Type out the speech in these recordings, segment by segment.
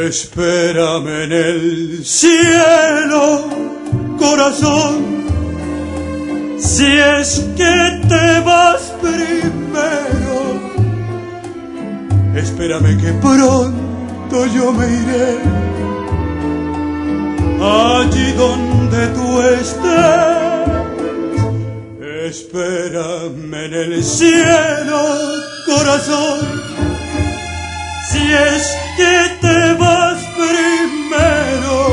Espérame en el cielo, corazón, si es que te vas primero. Espérame que pronto yo me iré allí donde tú estés. Espérame en el cielo, corazón, si es que te vas primero.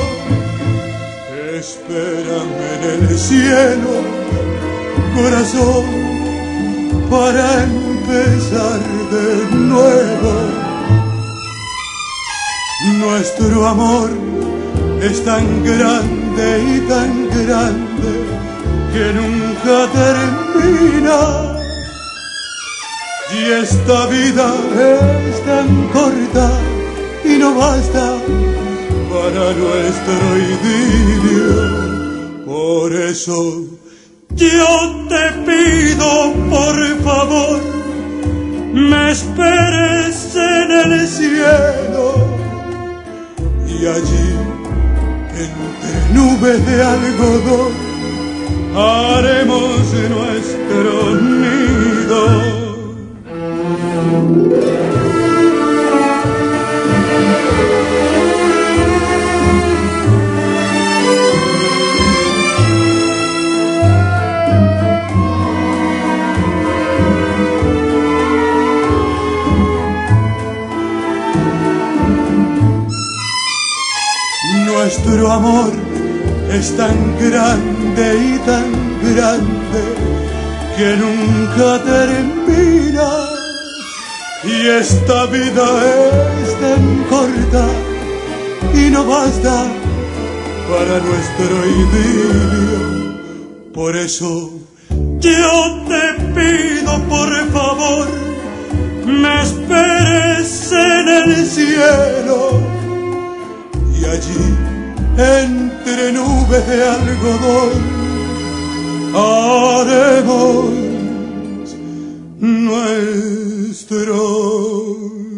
Espérame en el cielo, corazón, para empezar de nuevo. Nuestro amor es tan grande y tan grande que nunca termina. Y esta vida es tan corta y no basta para nuestro idilio. Por eso yo te pido, por favor, me esperes en el cielo. Y allí, entre nubes de algodón, haremos nuestro nido. Nuestro amor es tan grande y tan grande que nunca termina. Y esta vida es tan corta y no basta para nuestro idilio. Por eso yo te pido, por favor, me esperes en el cielo. Y allí, entre nubes de algodón, haremos nuestro